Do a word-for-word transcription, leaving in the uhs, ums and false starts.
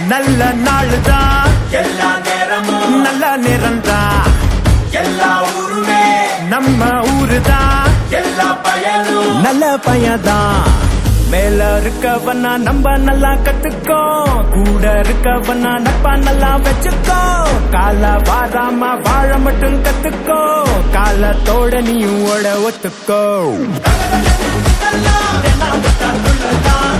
நல்ல நாளுதான் எல்லா நேரமும் நல்ல நேரம்தான் எல்லா ஊருமே நம்ம ஊருதான் எல்லா பயனும் நல்ல பையதான் மேல இருக்கவனா நம்ம நல்லா கத்துக்கோ கூட இருக்கவனா நட்பா நல்லா வச்சுக்கோ கால வாராம வாழ மட்டும் கத்துக்கோ காலத்தோட நீயும் ஓட ஒத்துக்கோ